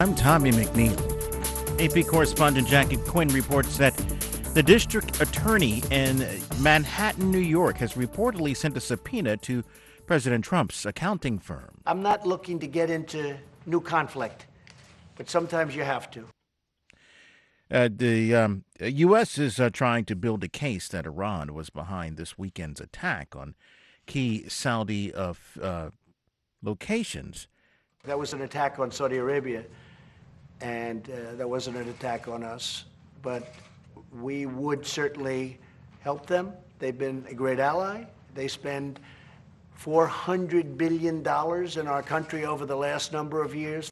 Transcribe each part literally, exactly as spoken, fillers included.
I'm Tommy McNeil. A P correspondent Jackie Quinn reports that the district attorney in Manhattan, New York, has reportedly sent a subpoena to President Trump's accounting firm. I'm not looking to get into new conflict, but sometimes you have to. Uh, the um, U S is uh, trying to build a case that Iran was behind this weekend's attack on key Saudi uh, uh, locations. That was an attack on Saudi Arabia, and uh, that wasn't an attack on us. But we would certainly help them. They've been a great ally. They spend four hundred billion dollars in our country over the last number of years.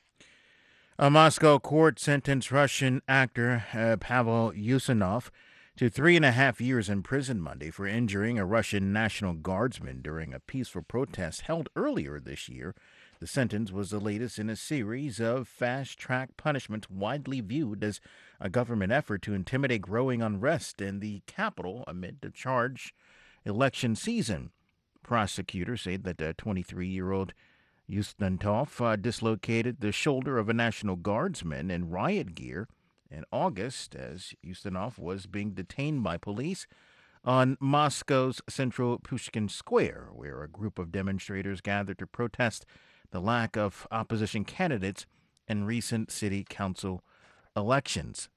A Moscow court sentenced Russian actor uh, Pavel Usmanov to three and a half years in prison Monday for injuring a Russian National Guardsman during a peaceful protest held earlier this year. The sentence was the latest in a series of fast-track punishments widely viewed as a government effort to intimidate growing unrest in the capital amid the charged election season. Prosecutors say that the twenty-three-year-old Usmanov uh, dislocated the shoulder of a National Guardsman in riot gear in August as Usmanov was being detained by police on Moscow's central Pushkin Square, where a group of demonstrators gathered to protest the lack of opposition candidates in recent city council elections.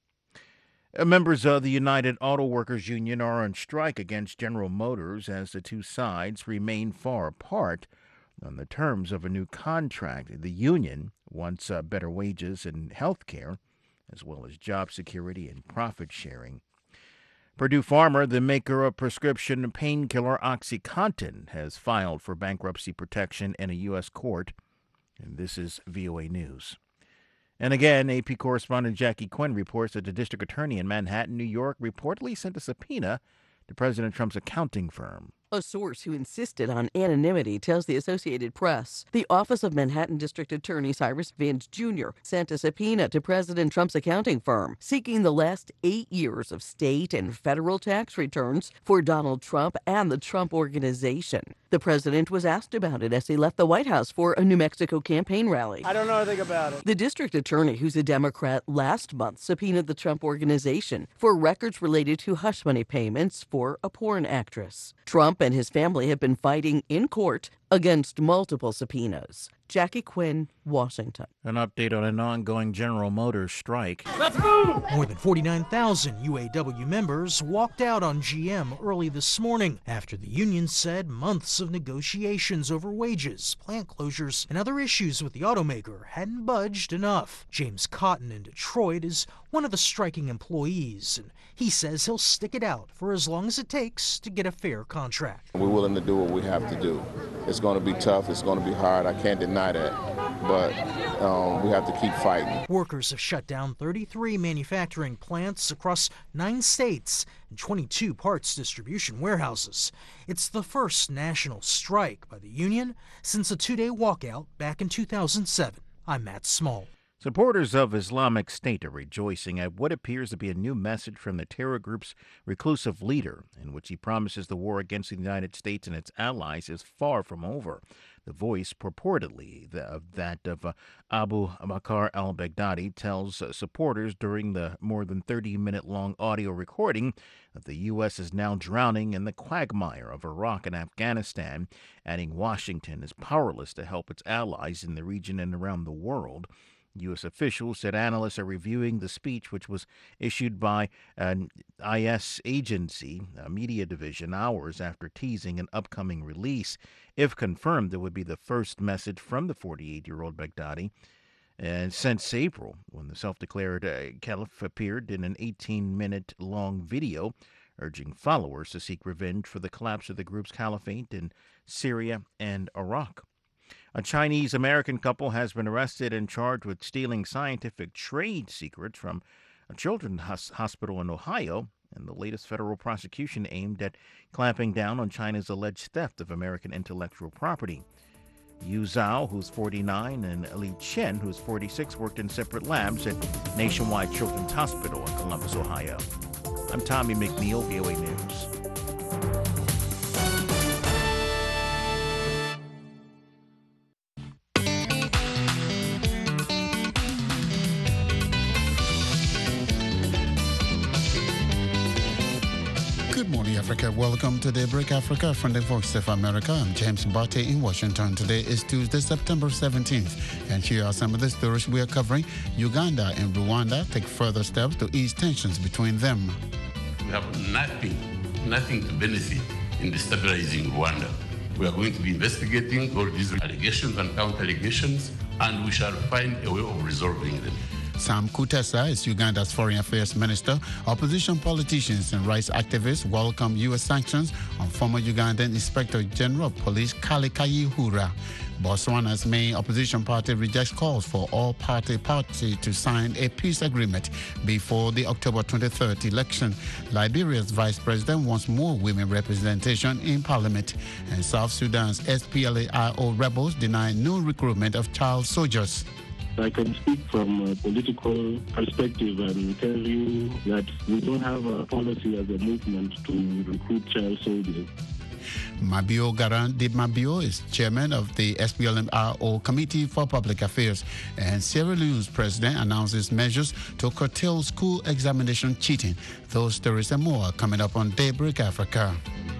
Uh, Members of the United Auto Workers Union are on strike against General Motors as the two sides remain far apart on the terms of a new contract. The union wants uh, better wages and health care, as well as job security and profit sharing. Purdue Pharma, the maker of prescription painkiller OxyContin, has filed for bankruptcy protection in a U S court. And this is V O A News. And again, A P correspondent Jackie Quinn reports that the district attorney in Manhattan, New York, reportedly sent a subpoena to President Trump's accounting firm. A source who insisted on anonymity tells the Associated Press the Office of Manhattan District Attorney Cyrus Vance Junior sent a subpoena to President Trump's accounting firm seeking the last eight years of state and federal tax returns for Donald Trump and the Trump Organization. The president was asked about it as he left the White House for a New Mexico campaign rally. I don't know anything about it. The district attorney, who's a Democrat, last month subpoenaed the Trump Organization for records related to hush money payments for a porn actress. Trump and his family have been fighting in court against multiple subpoenas. Jackie Quinn, Washington. An update on an ongoing General Motors strike. Let's move! More than forty-nine thousand U A W members walked out on G M early this morning after the union said months of negotiations over wages, plant closures, and other issues with the automaker hadn't budged enough. James Cotton in Detroit is one of the striking employees, and he says he'll stick it out for as long as it takes to get a fair contract. We're willing to do what we have to do. It's going to be tough. It's going to be hard. I can't deny that. But um, we have to keep fighting. Workers have shut down thirty-three manufacturing plants across nine states and twenty-two parts distribution warehouses. It's the first national strike by the union since a two-day walkout back in two thousand seven. I'm Matt Small. Supporters of Islamic State are rejoicing at what appears to be a new message from the terror group's reclusive leader, in which he promises the war against the United States and its allies is far from over. The voice, purportedly of that of uh, Abu Bakr al-Baghdadi, tells uh, supporters during the more than thirty-minute-long audio recording that the U S is now drowning in the quagmire of Iraq and Afghanistan, adding Washington is powerless to help its allies in the region and around the world. U S officials said analysts are reviewing the speech, which was issued by an I S agency, a media division, hours after teasing an upcoming release. If confirmed, it would be the first message from the forty-eight-year-old Baghdadi and since April, when the self-declared uh, caliph appeared in an eighteen-minute-long video urging followers to seek revenge for the collapse of the group's caliphate in Syria and Iraq. A Chinese-American couple has been arrested and charged with stealing scientific trade secrets from a children's hos- hospital in Ohio, and the latest federal prosecution aimed at clamping down on China's alleged theft of American intellectual property. Yu Zhao, who's forty-nine, and Li Chen, who's forty-six, worked in separate labs at Nationwide Children's Hospital in Columbus, Ohio. I'm Tommy McNeil, V O A News. Africa. Welcome to Daybreak Africa from the Voice of America. I'm James Mbate in Washington. Today is Tuesday, September seventeenth. And here are some of the stories we are covering. Uganda and Rwanda take further steps to ease tensions between them. We have nothing, nothing to benefit in destabilizing Rwanda. We are going to be investigating all these allegations and counter-allegations, and we shall find a way of resolving them. Sam Kutesa is Uganda's Foreign Affairs Minister. Opposition politicians and rights activists welcome U S sanctions on former Ugandan Inspector General of Police Kale Kayihura. Botswana's main opposition party rejects calls for all party party to sign a peace agreement before the October twenty-third election. Liberia's vice president wants more women representation in parliament. And South Sudan's S P L A I O rebels deny new recruitment of child soldiers. I can speak from a political perspective and tell you that we don't have a policy as a movement to recruit child soldiers. Mabio Garan Dib Mabio is chairman of the S P L M R O Committee for Public Affairs. And Sierra Leone's president announces measures to curtail school examination cheating. Those stories and more are coming up on Daybreak Africa.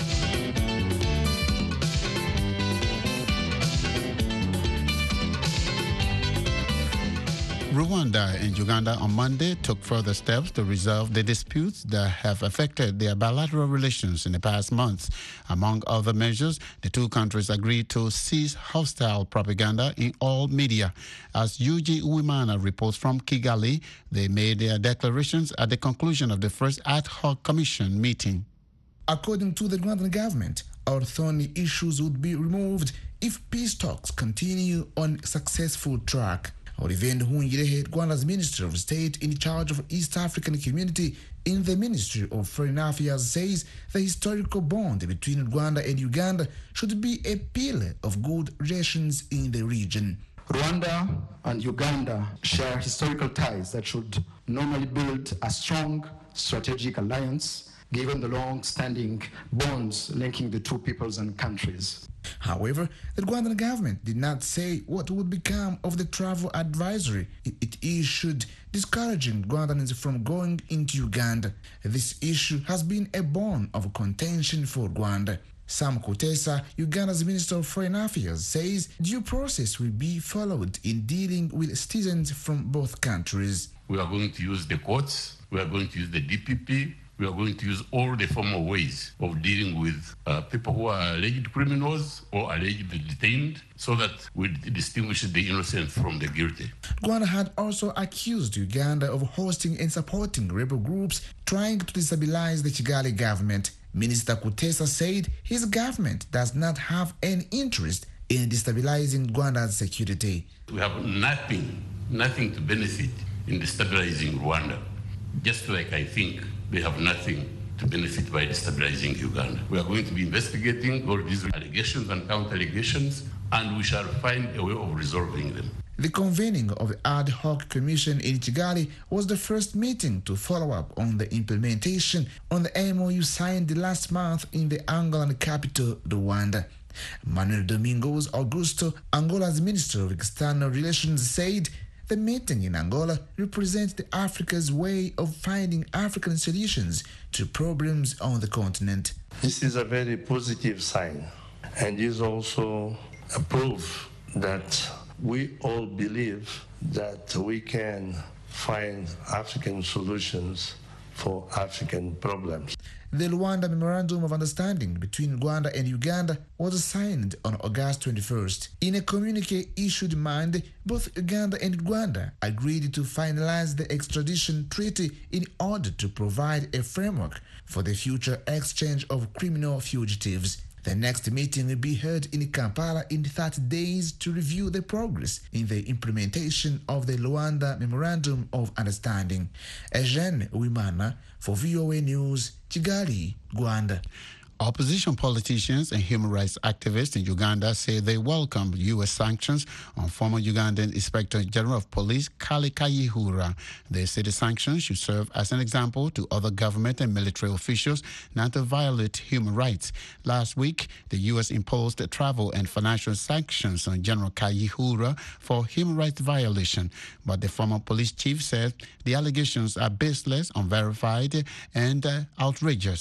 Rwanda and Uganda on Monday took further steps to resolve the disputes that have affected their bilateral relations in the past months. Among other measures, the two countries agreed to cease hostile propaganda in all media. As Yuji Uwimana reports from Kigali, they made their declarations at the conclusion of the first ad hoc commission meeting. According to the Rwandan government, our thorny issues would be removed if peace talks continue on successful track. Olivier Nduhungirehe, Rwanda's Minister of State in charge of East African Community in the Ministry of Foreign Affairs, says the historical bond between Rwanda and Uganda should be a pillar of good relations in the region. Rwanda and Uganda share historical ties that should normally build a strong strategic alliance, given the long-standing bonds linking the two peoples and countries. However, the Rwandan government did not say what would become of the travel advisory it issued discouraging Rwandans from going into Uganda. This issue has been a bone of contention for Rwanda. Sam Kutesa, Uganda's Minister of Foreign Affairs, says due process will be followed in dealing with citizens from both countries. We are going to use the courts, we are going to use the D P P, we are going to use all the formal ways of dealing with uh, people who are alleged criminals or allegedly detained, so that we distinguish the innocent from the guilty. Rwanda had also accused Uganda of hosting and supporting rebel groups trying to destabilize the Kigali government. Minister Kutesa said his government does not have any interest in destabilizing Rwanda's security. We have nothing, nothing to benefit in destabilizing Rwanda, just like I think they have nothing to benefit by destabilizing Uganda. We are going to be investigating all these allegations and counter-allegations, and we shall find a way of resolving them. The convening of the ad hoc commission in Kigali was the first meeting to follow up on the implementation on the M O U signed last month in the Angolan capital, Rwanda. Manuel Domingos Augusto, Angola's Minister of External Relations, said the meeting in Angola represents the Africa's way of finding African solutions to problems on the continent. This is a very positive sign, and is also a proof that we all believe that we can find African solutions for African problems. The Luanda Memorandum of Understanding between Rwanda and Uganda was signed on August twenty-first. In a communique issued Monday, both Uganda and Rwanda agreed to finalize the extradition treaty in order to provide a framework for the future exchange of criminal fugitives. The next meeting will be held in Kampala in thirty days to review the progress in the implementation of the Luanda Memorandum of Understanding. Eugene Uwimana for V O A News, Kigali, Rwanda. Opposition politicians and human rights activists in Uganda say they welcome U S sanctions on former Ugandan Inspector General of Police Kale Kayihura. They say the sanctions should serve as an example to other government and military officials not to violate human rights. Last week, the U S imposed travel and financial sanctions on General Kayihura for human rights violation, but the former police chief said the allegations are baseless, unverified, and uh, outrageous.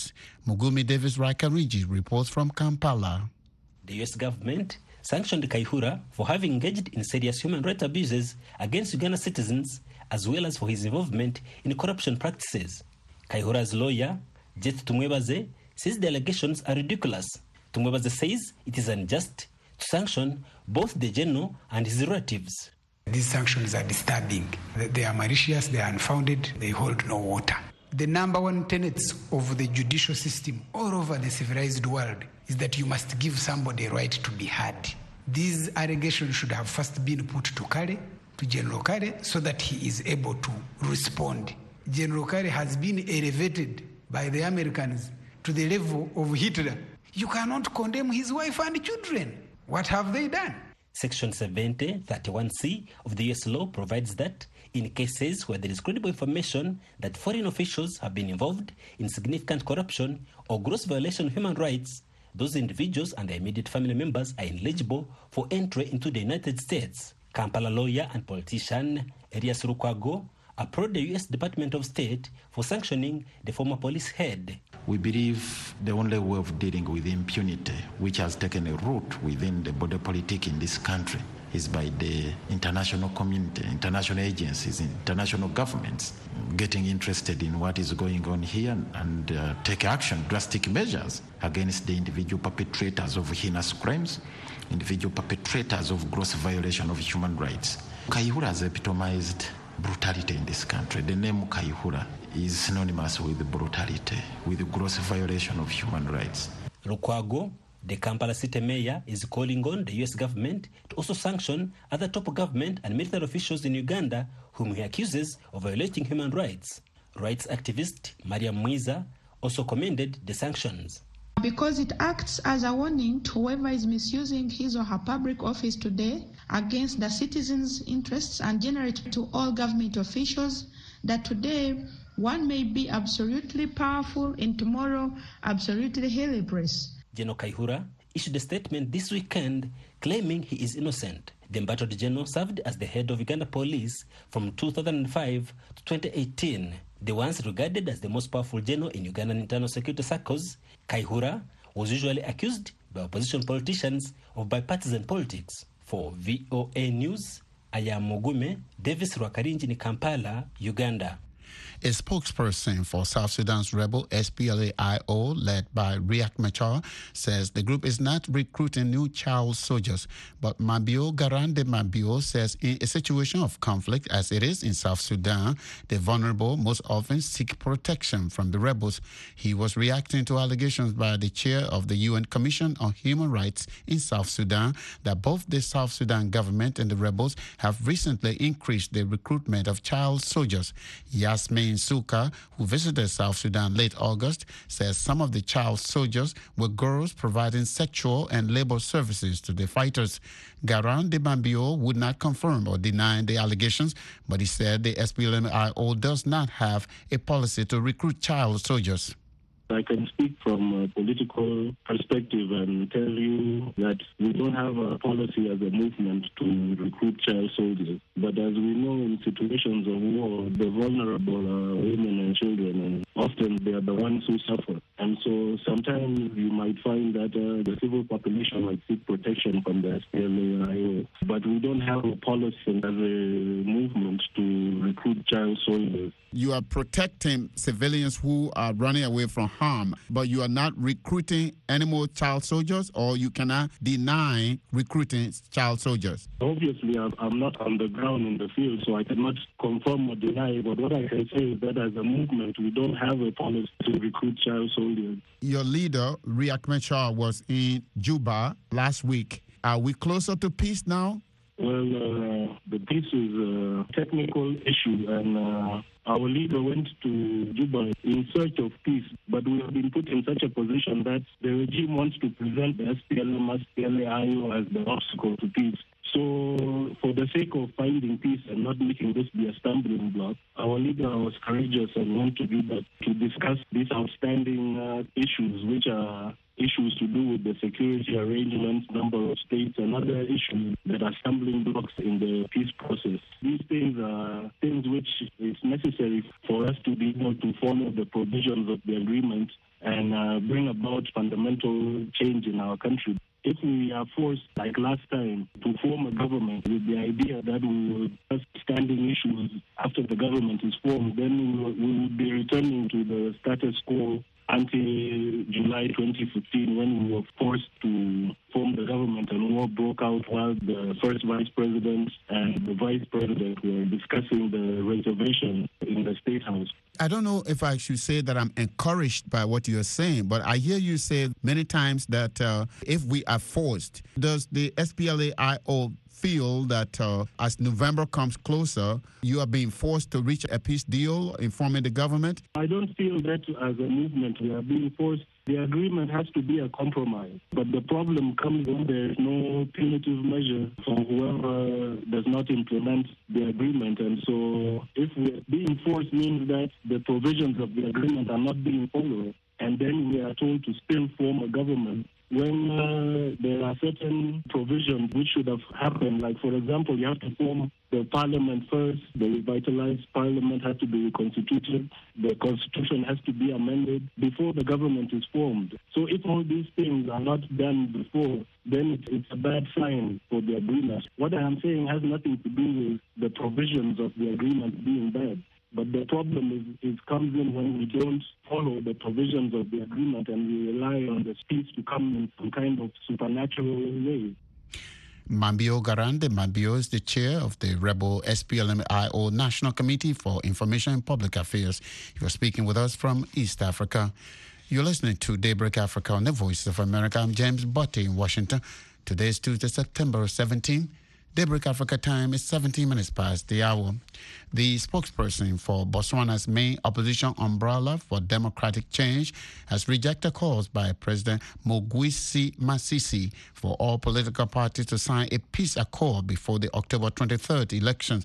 Mugumi Davis Rakariji reports from Kampala. The U S government sanctioned Kaihura for having engaged in serious human rights abuses against Uganda citizens, as well as for his involvement in corruption practices. Kaihura's lawyer, Jet Tumwebaze, says the allegations are ridiculous. Tumwebaze says it is unjust to sanction both the general and his relatives. These sanctions are disturbing. They are malicious, they are unfounded, they hold no water. The number one tenet of the judicial system all over the civilized world is that you must give somebody a right to be heard. These allegations should have first been put to Kale, to General Kale, so that he is able to respond. General Kale has been elevated by the Americans to the level of Hitler. You cannot condemn his wife and children. What have they done? Section seventy thirty-one C of the U S law provides that in cases where there is credible information that foreign officials have been involved in significant corruption or gross violation of human rights, those individuals and their immediate family members are ineligible for entry into the United States. Kampala lawyer and politician Elias Lukwago approached the U S Department of State for sanctioning the former police head. We believe the only way of dealing with impunity, which has taken a root within the border politic in this country, is by the international community, international agencies, international governments getting interested in what is going on here and uh, take action, drastic measures against the individual perpetrators of heinous crimes, individual perpetrators of gross violation of human rights. Kaihura has epitomized brutality in this country. The name Kaihura is synonymous with brutality, with gross violation of human rights. Lukwago, the Kampala city mayor, is calling on the U S government to also sanction other top government and military officials in Uganda whom he accuses of violating human rights. Rights activist Mariam Mwiza also commended the sanctions. Because it acts as a warning to whoever is misusing his or her public office today against the citizens' interests, and generate to all government officials that today one may be absolutely powerful and tomorrow absolutely helpless. General Kaihura issued a statement this weekend claiming he is innocent. The embattled general served as the head of Uganda Police from two thousand five to twenty eighteen. The once regarded as the most powerful general in Ugandan internal security circles, Kaihura was usually accused by opposition politicians of bipartisan politics. For V O A News, I am Mugume Davis Rwakarinji in Kampala, Uganda. A spokesperson for South Sudan's rebel S P L A I O, led by Riek Machar, says the group is not recruiting new child soldiers. But Mabio Garande Mabio says in a situation of conflict as it is in South Sudan, the vulnerable most often seek protection from the rebels. He was reacting to allegations by the chair of the U N Commission on Human Rights in South Sudan that both the South Sudan government and the rebels have recently increased the recruitment of child soldiers. Yasmin Suka, who visited South Sudan late August, says some of the child soldiers were girls providing sexual and labor services to the fighters. Garan de Mambio would not confirm or deny the allegations, but he said the S P L M I O does not have a policy to recruit child soldiers. I can speak from a political perspective and tell you that we don't have a policy as a movement to recruit child soldiers. But as we know, in situations of war, the vulnerable are women and children, and often they are the ones who suffer. And so sometimes you might find that uh, the civil population might seek protection from the S P L A I O. But we don't have a policy as a movement to recruit child soldiers. You are protecting civilians who are running away from harm, but you are not recruiting any more child soldiers, or you cannot deny recruiting child soldiers? Obviously, I'm not on the ground in the field, so I cannot confirm or deny, but what I can say is that as a movement, we don't have a policy to recruit child soldiers. Your leader, Riek Machar, was in Juba last week. Are we closer to peace now? Well, uh, the peace is a technical issue, and uh, our leader went to Juba in search of peace, but we have been put in such a position that the regime wants to present the S P L M, S P L A I O as the obstacle to peace. So, for the sake of finding peace and not making this be a stumbling block, our leader was courageous and went to Juba to discuss these outstanding uh, issues, which are issues to do with the security arrangements, number of states, and other issues that are stumbling blocks in the peace process. These things are things which it's necessary for us to be able to follow the provisions of the agreement and uh, bring about fundamental change in our country. If we are forced, like last time, to form a government with the idea that we will just standing issues after the government is formed, then we will, we will be returning to the status quo until July twenty fifteen, when we were forced to form the government and war broke out while the first vice president and the vice president were discussing the reservation in the State House. I don't know if I should say that I'm encouraged by what you're saying, but I hear you say many times that uh, if we are forced, does the S P L A I O feel that uh, as November comes closer, you are being forced to reach a peace deal in forming the government? I don't feel that as a movement we are being forced. The agreement has to be a compromise. But the problem comes when there is no punitive measure for whoever does not implement the agreement. And so if we're being forced means that the provisions of the agreement are not being followed, and then we are told to still form a government when uh, there are certain provisions which should have happened. Like, for example, you have to form the parliament first. The revitalized parliament has to be reconstituted. The constitution has to be amended before the government is formed. So if all these things are not done before, then it's, it's a bad sign for the agreement. What I am saying has nothing to do with the provisions of the agreement being bad. But the problem is, is comes in when we don't follow the provisions of the agreement and we rely on the peace to come in some kind of supernatural way. Mambio Garande. Mambio is the chair of the rebel S P L M I O National Committee for Information and Public Affairs. He was speaking with us from East Africa. You're listening to Daybreak Africa on the Voice of America. I'm James Botte in Washington. Today is Tuesday, September seventeenth. Daybreak Africa time is seventeen minutes past the hour. The spokesperson for Botswana's main opposition umbrella for democratic change has rejected calls by President Mogwisi Masisi for all political parties to sign a peace accord before the October twenty-third elections.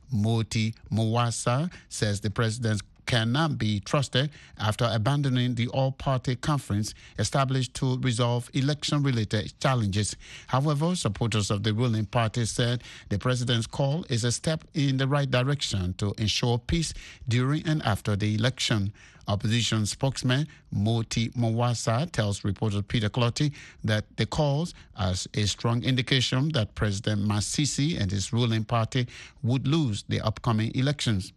Moti Mwasa says the president's cannot be trusted after abandoning the all-party conference established to resolve election-related challenges. However, supporters of the ruling party said the president's call is a step in the right direction to ensure peace during and after the election. Opposition spokesman Moti Mwasa tells reporter Peter Clotty that the calls as a strong indication that President Masisi and his ruling party would lose the upcoming elections.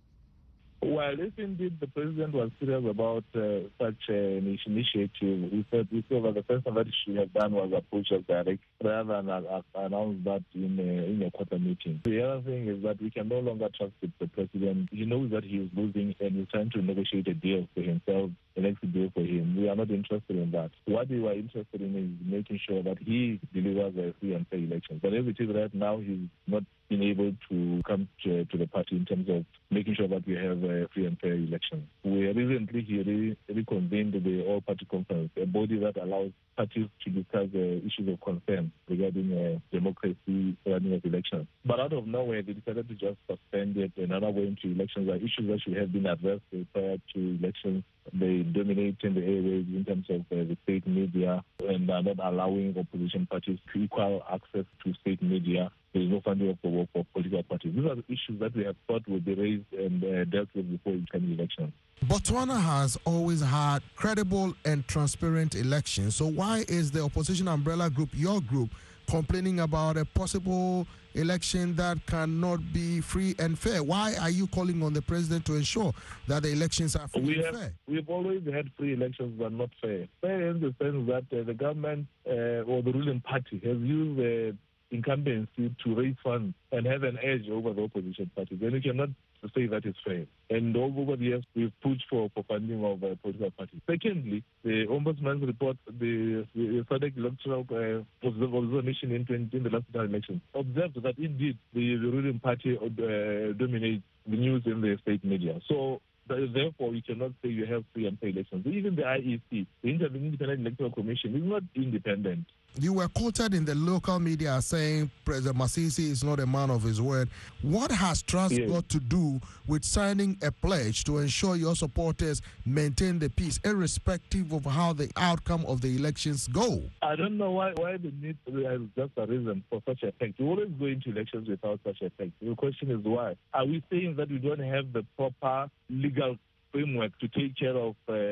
Well, if indeed the president was serious about uh, such an initiative, we said we said that the first thing that she had done was approach us direct rather than uh, announce that in a, in a quarter meeting. The other thing is that we can no longer trust the president. He knows that he is losing and he's trying to negotiate a deal for himself, an exit deal for him. We are not interested in that. What we were interested in is making sure that he delivers a free and fair election. But as it is right now, he's not been able to come to, to the party in terms of making sure that we have a free and fair election. We recently he re- reconvened the all-party conference, a body that allows parties to discuss uh, issues of concern regarding uh, democracy, running of elections. But out of nowhere, they decided to just suspend it and another way into elections are issues that should have been addressed prior to elections. They dominate in the airwaves in terms of uh, the state media and are not allowing opposition parties to equal access to state media. There is no funding of for, for political parties. These are the issues that we have thought would be raised and uh, dealt with before the coming elections. Botswana has always had credible and transparent elections. So why is the opposition umbrella group, your group, complaining about a possible election that cannot be free and fair? Why are you calling on the president to ensure that the elections are free we and have, fair? We've always had free elections but not fair. Fair in the sense that uh, the government uh, or the ruling party has used the uh, incumbency to raise funds and have an edge over the opposition parties. Then you cannot say that is fair. And over the years, we've pushed for, for funding of uh, political parties. Secondly, the Ombudsman's report, the, the S A D C electoral uh, observation in, in the last election, observed that indeed the, the ruling party uh, dominates the news in the state media. So therefore, you cannot say you have free and fair elections. Even the I E C, the Independent Electoral Commission, is not independent. You were quoted in the local media saying President Masisi is not a man of his word. What has trust yes. got to do with signing a pledge to ensure your supporters maintain the peace, irrespective of how the outcome of the elections go? I don't know why why the need is just a reason for such a fact. We always go into elections without such a fact. The question is why? Are we saying that we don't have the proper legal framework to take care of uh,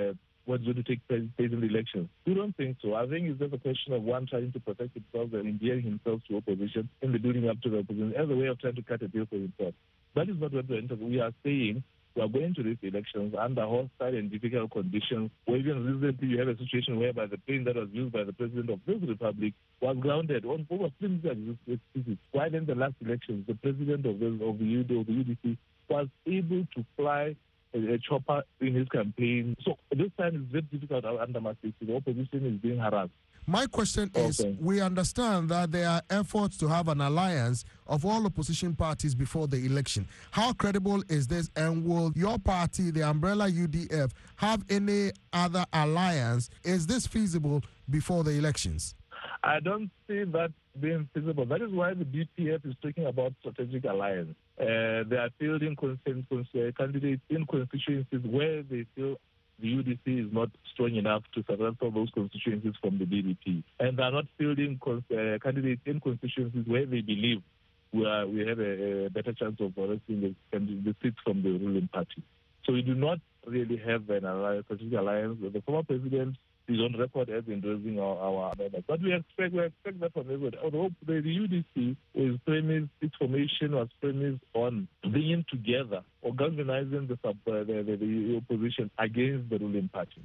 what's going to take place in the elections. We don't think so. I think it's just a question of one trying to protect himself and endearing himself to opposition in the building up to the opposition as a way of trying to cut a deal for himself. That is not what we're into. We are saying we are going to these elections under hostile and difficult conditions, where even recently you have a situation whereby the plane that was used by the president of this republic was grounded on over excuses. While in the last elections, the president of the, of the U D C was able to fly a, a chopper in his campaign. So this time it's very difficult under Masisi. The opposition is being harassed. My question is, okay. We understand that there are efforts to have an alliance of all opposition parties before the election. How credible is this, and will your party, the Umbrella U D F, have any other alliance? Is this feasible before the elections? I don't see that being feasible. That is why the B P F is talking about strategic alliance. Uh, they are fielding consensus uh, candidates in constituencies where they feel the U D C is not strong enough to surrender those constituencies from the B D P. And they are not fielding cons- uh, candidates in constituencies where they believe we, are, we have a, a better chance of arresting the, the seats from the ruling party. So we do not really have an alliance, strategic alliance. The former president is on record as endorsing our, our amendment. But we expect, we expect that from everybody. Although the, the U D C is premised, its formation was premised on bringing together or galvanizing the, sub, uh, the, the, the opposition against the ruling party.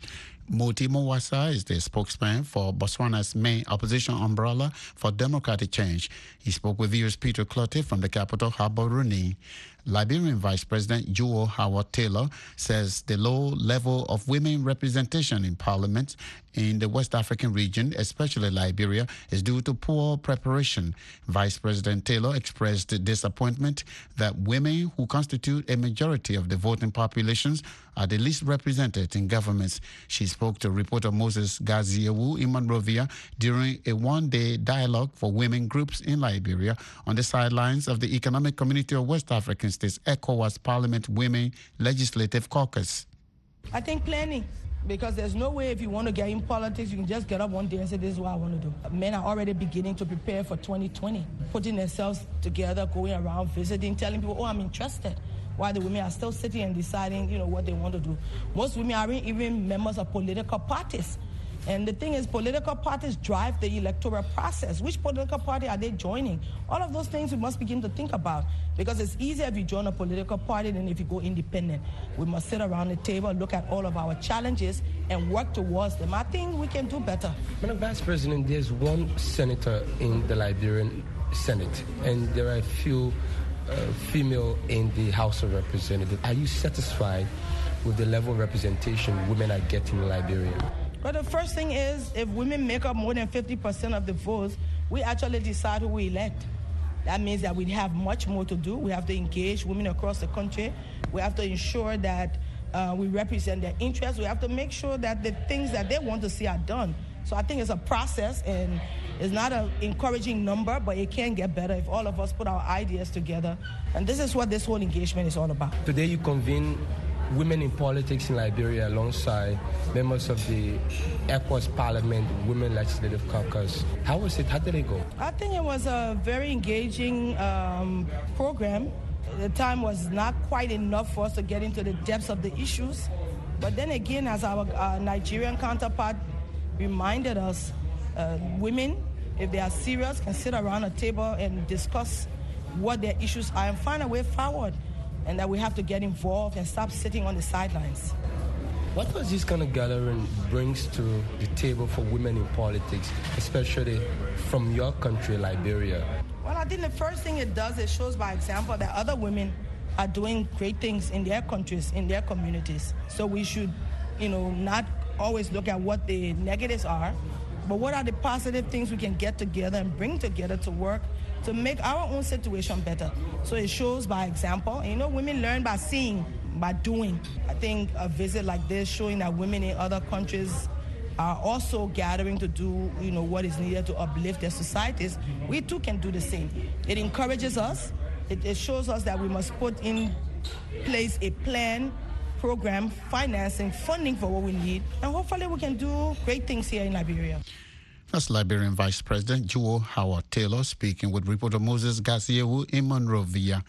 Moti Mawasa is the spokesman for Botswana's main opposition umbrella for democratic change. He spoke with viewers Peter Clottey from the capital, Gaborone. Liberian Vice President Juwo Howard Taylor says the low level of women representation in parliament in the West African region, especially Liberia, is due to poor preparation. Vice President Taylor expressed disappointment that women who constitute a majority of the voting populations are the least represented in governments. She spoke to reporter Moses Gaziewu in Monrovia during a one-day dialogue for women groups in Liberia on the sidelines of the Economic Community of West African States ECOWAS Parliament Women Legislative Caucus. I think plenty, because there's no way if you want to get in politics, you can just get up one day and say, this is what I want to do. Men are already beginning to prepare for twenty twenty, putting themselves together, going around, visiting, telling people, oh, I'm interested. While the women are still sitting and deciding, you know, what they want to do. Most women aren't even members of political parties. And the thing is, political parties drive the electoral process. Which political party are they joining? All of those things we must begin to think about, because it's easier if you join a political party than if you go independent. We must sit around the table, look at all of our challenges, and work towards them. I think we can do better. Madam Vice President, there's one senator in the Liberian Senate, and there are a few uh, female in the House of Representatives. Are you satisfied with the level of representation women are getting in Liberia? But the first thing is, if women make up more than fifty percent of the votes, we actually decide who we elect. That means that we have much more to do. We have to engage women across the country. We have to ensure that uh, we represent their interests. We have to make sure that the things that they want to see are done. So I think it's a process, and it's not an encouraging number, but it can get better if all of us put our ideas together. And this is what this whole engagement is all about. Today you convene women in politics in Liberia alongside members of the ECOWAS Parliament Women Legislative Caucus. How was it? How did it go? I think it was a very engaging um, program. The time was not quite enough for us to get into the depths of the issues. But then again, as our uh, Nigerian counterpart reminded us, uh, women, if they are serious, can sit around a table and discuss what their issues are and find a way forward. And that we have to get involved and stop sitting on the sidelines. What does this kind of gathering brings to the table for women in politics, especially from your country, Liberia? Well, I think the first thing it does, it shows by example that other women are doing great things in their countries, in their communities. So we should, you know, not always look at what the negatives are, but what are the positive things we can get together and bring together to work to make our own situation better. So it shows by example. And, you know, women learn by seeing, by doing. I think a visit like this showing that women in other countries are also gathering to do, you know, what is needed to uplift their societies. We too can do the same. It encourages us. It, it shows us that we must put in place a plan, program, financing, funding for what we need, and hopefully we can do great things here in Liberia. That's Liberian Vice President Juwo Howard Taylor speaking with reporter Moses Gaziewu in Monrovia.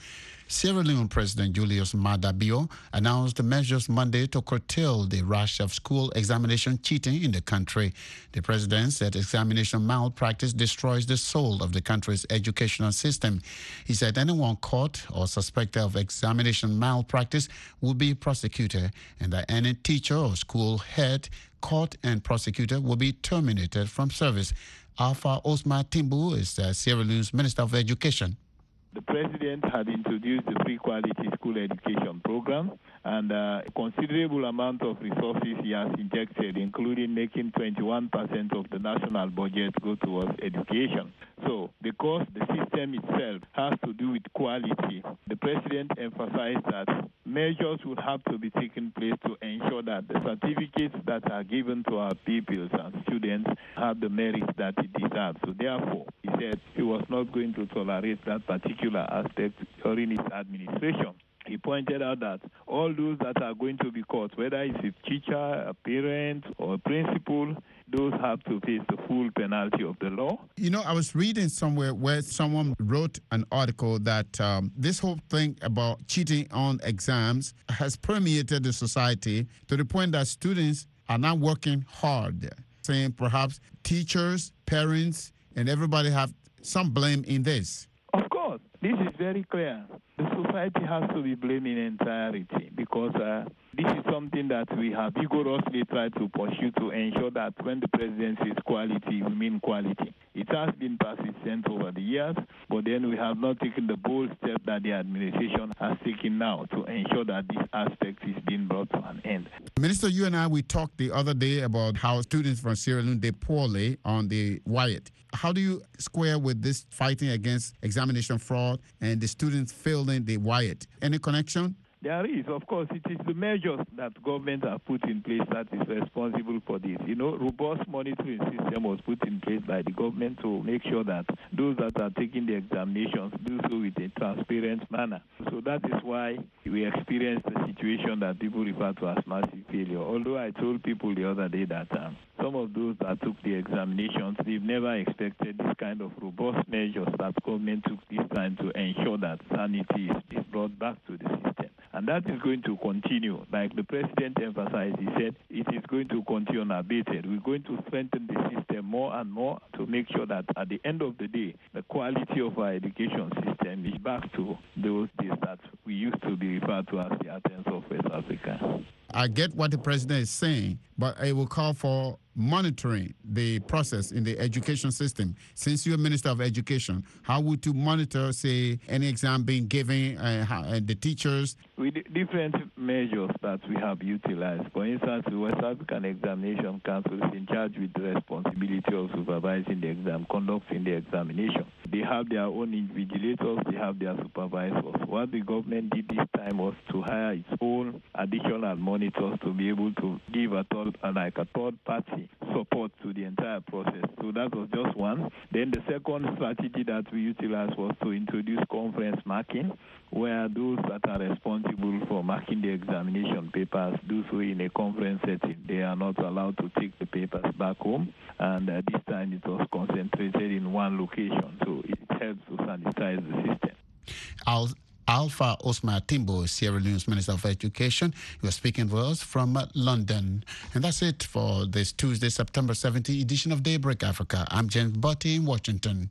Sierra Leone President Julius Maada Bio announced measures Monday to curtail the rash of school examination cheating in the country. The president said examination malpractice destroys the soul of the country's educational system. He said anyone caught or suspected of examination malpractice will be prosecuted, and that any teacher or school head caught and prosecuted will be terminated from service. Alpha Osman Timbu is uh, Sierra Leone's Minister of Education. The president had introduced the free quality school education program, and uh, a considerable amount of resources he has injected, including making twenty-one percent of the national budget go towards education. So, because the system itself has to do with quality, the president emphasized that measures would have to be taken place to ensure that the certificates that are given to our pupils and students have the merits that it deserves. So, therefore, he said he was not going to tolerate that particular aspect during his administration. He pointed out that all those that are going to be caught, whether it's a teacher, a parent, or a principal, those have to face the full penalty of the law. You know, I was reading somewhere where someone wrote an article that um, this whole thing about cheating on exams has permeated the society to the point that students are not working hard, saying perhaps teachers, parents, and everybody have some blame in this. Of course, this is very clear. The society has to be blamed in entirety because uh, this is something that we have vigorously tried to pursue to ensure that when the president says quality, we mean quality. It has been persistent over the years, but then we have not taken the bold step that the administration has taken now to ensure that this aspect is being brought to an end. Minister, you and I, we talked the other day about how students from Sierra Leone did poorly on the WIAT. How do you square with this fighting against examination fraud and the students failing the WIAT? Any connection? There is, of course. It is the measures that government have put in place that is responsible for this. You know, robust monitoring system was put in place by the government to make sure that those that are taking the examinations do so with a transparent manner. So that is why we experienced the situation that people refer to as massive failure. Although I told people the other day that um, some of those that took the examinations, they've never expected this kind of robust measures that government took this time to ensure that sanity is brought back to the system. And that is going to continue. Like the president emphasized, he said it is going to continue unabated. We're going to strengthen the system more and more to make sure that at the end of the day, the quality of our education system is back to those days that we used to be referred to as the Athens of West Africa. I get what the president is saying, but I will call for monitoring the process in the education system. Since you're Minister of Education, how would you monitor, say, any exam being given uh, how, and the teachers? With different measures that we have utilized. For instance, the West African Examination Council is in charge with the responsibility of supervising the exam, conducting the examination. They have their own invigilators, they have their supervisors. What the government did this time was to hire its own additional monitors to be able to give a third, like a third party support to the entire process. So that was just one. Then the second strategy that we utilized was to introduce conference marking, where those that are responsible for marking the examination papers do so in a conference setting. They are not allowed to take the papers back home, and uh, this time it was concentrated in one location, so it helps to sanitize the system. I'll Alpha Osman Timbo, Sierra Leone's Minister of Education. He was speaking to us from uh, London. And that's it for this Tuesday, September seventeenth edition of Daybreak Africa. I'm James Butty in Washington.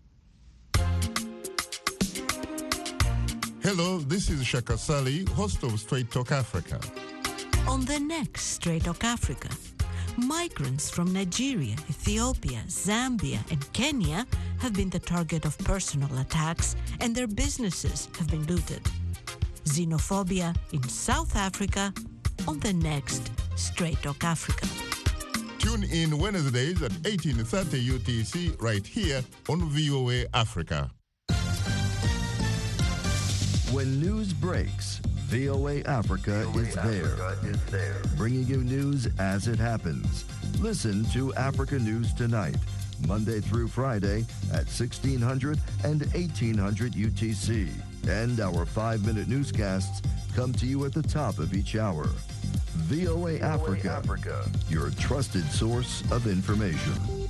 Hello, this is Shaka Sali, host of Straight Talk Africa. On the next Straight Talk Africa, migrants from Nigeria, Ethiopia, Zambia, and Kenya have been the target of personal attacks, and their businesses have been looted. Xenophobia in South Africa on the next Straight Talk Africa. Tune in Wednesdays at eighteen thirty U T C right here on V O A Africa. When news breaks, V O A Africa, V O A is, there, Africa is there, bringing you news as it happens. Listen to Africa News Tonight, Monday through Friday at sixteen hundred and eighteen hundred U T C. And our five-minute newscasts come to you at the top of each hour. V O A Africa, V O A Africa, your trusted source of information.